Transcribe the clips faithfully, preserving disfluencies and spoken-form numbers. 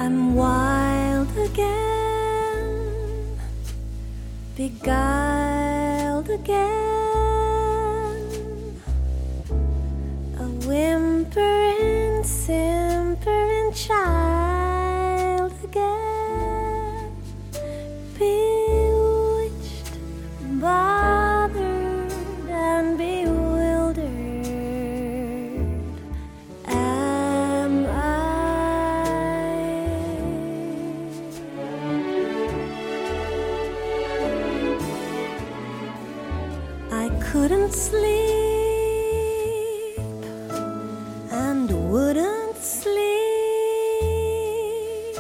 I'm wild again, beguiled again, a whimpering, simpering child again, bewitched, bothered, and bewildered. Am I? I couldn't sleep and wouldn't sleep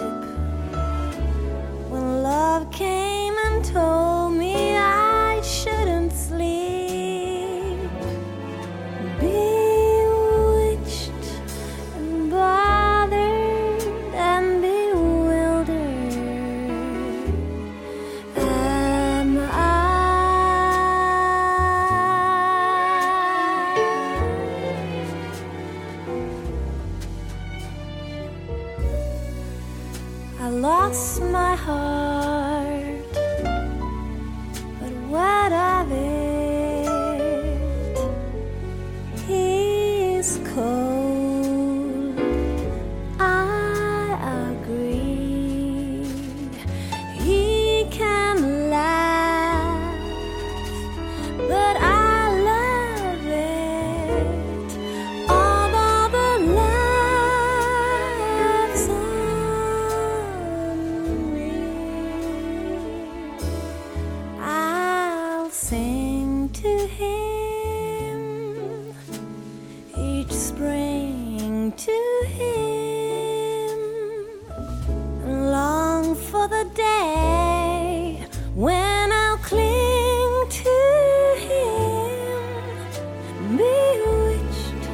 when love came and told me I shouldn't sleep. Bewitched and bothered and bewildered. Am I? I lost my heart, but what of it? He's cold, I agree. He can laugh, but I love it. Although the laughs on me, I'll sing to him each spring, to him, and long for the day when I'll cling to him, bewitched,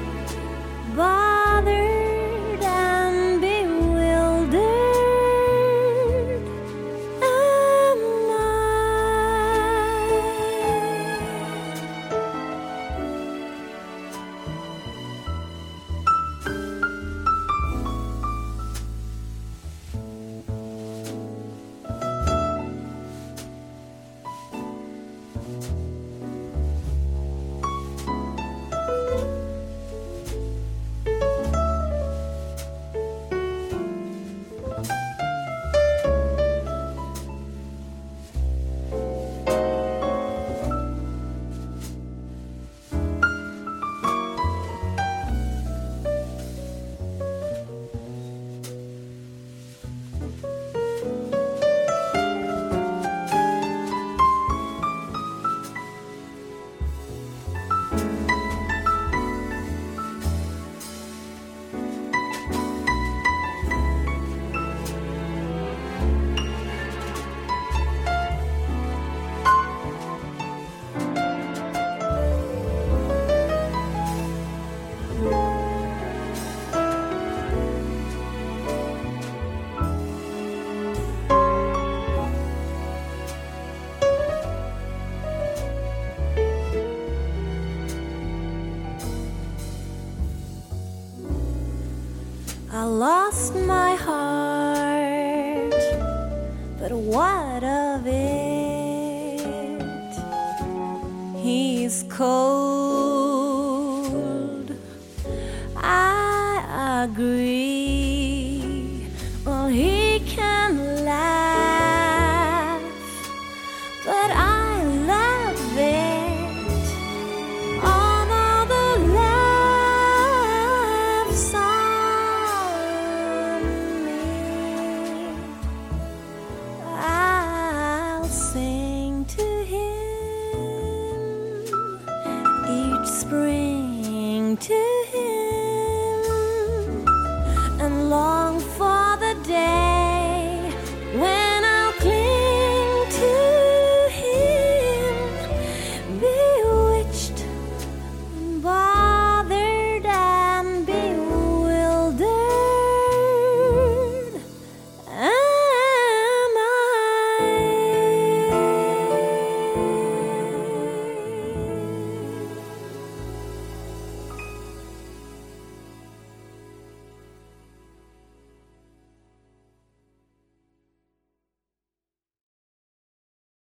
bothered, and bewildered. Am I? I lost my heart, but what of it? He's cold, I agree. Well, he can laugh, but I love it. Although the laughs on me, I'll sing to him each spring, to him, and long